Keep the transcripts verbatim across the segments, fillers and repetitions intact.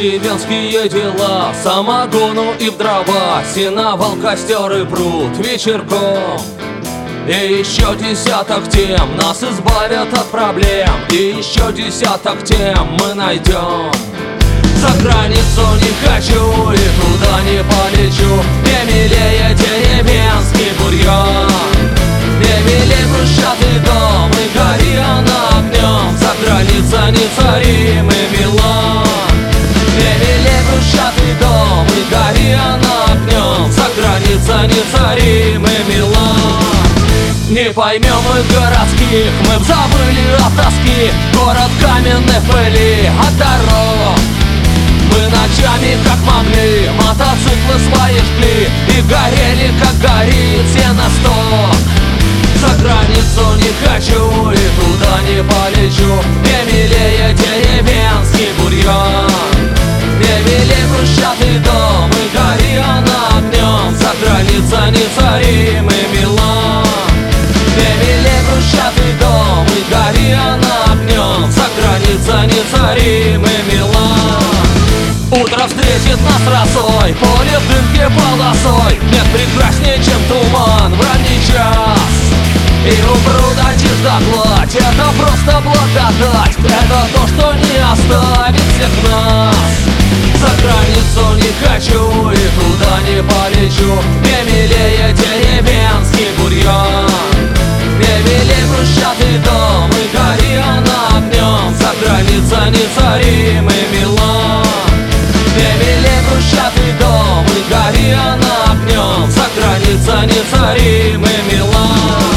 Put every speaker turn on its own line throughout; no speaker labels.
деревенские дела, самогону и в дрова, сеновал, костер и пруд вечерком. И еще десяток тем нас избавят от проблем, и еще десяток тем мы найдем. За границу не хочу и туда не полечу, мне милее деревенский бурьян. Мне милее брусчатый дом и гори она огнем, за граница нецаримый Милан. Мне милее брусчатый дом и гори она огнем, за граница нецаримый Милан. Не поймем мы городских, мы б забыли от тоски, город каменных пыли от дорог. Мы ночами как могли мотоциклы свои жгли и горели, как горит сеносток. За границу не хочу и туда не полечу, мне милее деревенский бурьян. Мне милее брусчатый дом и гори она огнем, за граница нецаримый Милан. Мне милее брусчатый дом и гори она огнем, за граница нецаримый Милан. Утро встретит нас росой, поле в дымке полосой, нет прекраснее, чем туман в ранний час. И у пруда чижда гладь, это просто благодать, это то, что не оставит всех нас. За границу не хочу и туда не полечу, мне милее деревенский бурьян. Мне милее брусчатый дом и гори она огнем, за граница нецаримый Милан. Мне милее брусчатый дом и гори она огнем, за граница нецаримый Милан.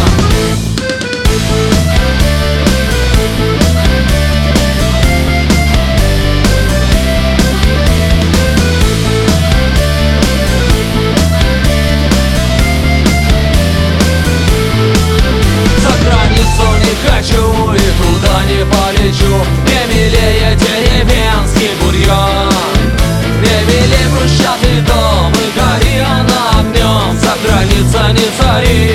Хочу и туда не полечу, мне милее деревенский бурьян. Мне милее брусчатый дом и гори она огнем, за граница нецаримый